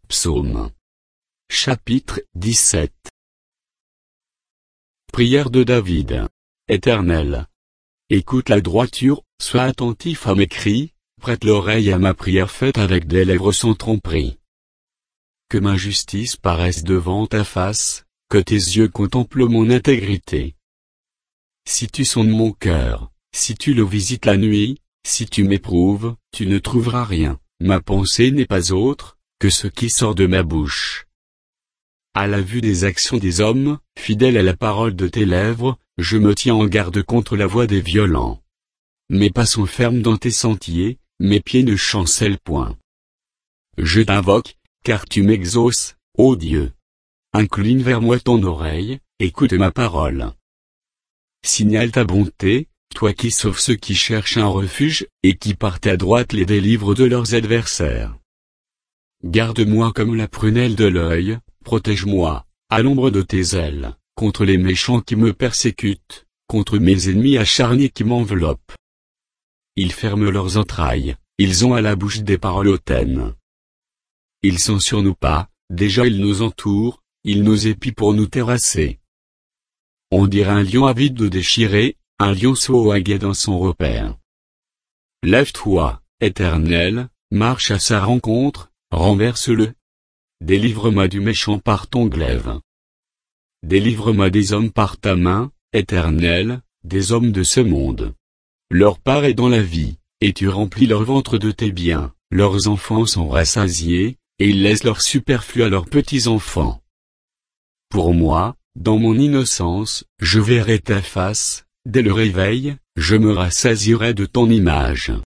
Psaume. Chapitre 17. Prière de David. Éternel, écoute la droiture, sois attentif à mes cris, prête l'oreille à ma prière faite avec des lèvres sans tromperie. Que ma justice paraisse devant ta face, que tes yeux contemplent mon intégrité. Si tu sondes mon cœur, si tu le visites la nuit, si tu m'éprouves, tu ne trouveras rien, ma pensée n'est pas autre que ce qui sort de ma bouche. À la vue des actions des hommes, fidèle à la parole de tes lèvres, je me tiens en garde contre la voix des violents. Mes pas sont fermes dans tes sentiers, mes pieds ne chancellent point. Je t'invoque, car tu m'exauces, ô Dieu. Incline vers moi ton oreille, écoute ma parole. Signale ta bonté, toi qui sauves ceux qui cherchent un refuge, et qui par ta droite les délivres de leurs adversaires. Garde-moi comme la prunelle de l'œil, protège-moi, à l'ombre de tes ailes, contre les méchants qui me persécutent, contre mes ennemis acharnés qui m'enveloppent. Ils ferment leurs entrailles, ils ont à la bouche des paroles hautaines. Ils sont sur nous pas, déjà ils nous entourent, ils nous épient pour nous terrasser. On dirait un lion avide de déchirer, un lionceau au aguet dans son repère. Lève-toi, Éternel, marche à sa rencontre, renverse-le. Délivre-moi du méchant par ton glaive. Délivre-moi des hommes par ta main, Éternel, des hommes de ce monde. Leur part est dans la vie, et tu remplis leur ventre de tes biens, leurs enfants sont rassasiés, et ils laissent leur superflu à leurs petits-enfants. Pour moi, dans mon innocence, je verrai ta face, dès le réveil, je me rassasierai de ton image.